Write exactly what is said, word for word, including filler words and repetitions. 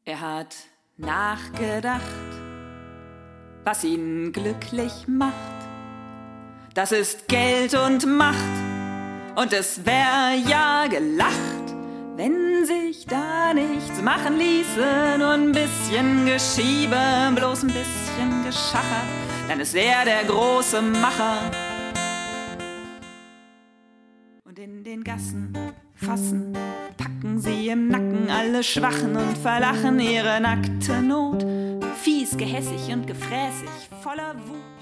Er hat nachgedacht, was ihn glücklich macht. Das ist Geld und Macht, und es wär ja gelacht, wenn sich da nichts machen ließe, nur ein bisschen Geschiebe, bloß ein bisschen Geschacher, dann ist er der große Macher. Und in den Gassen fassen, packen sie im Nacken alle Schwachen und verlachen ihre nackte Not, fies, gehässig und gefräßig, voller Wut.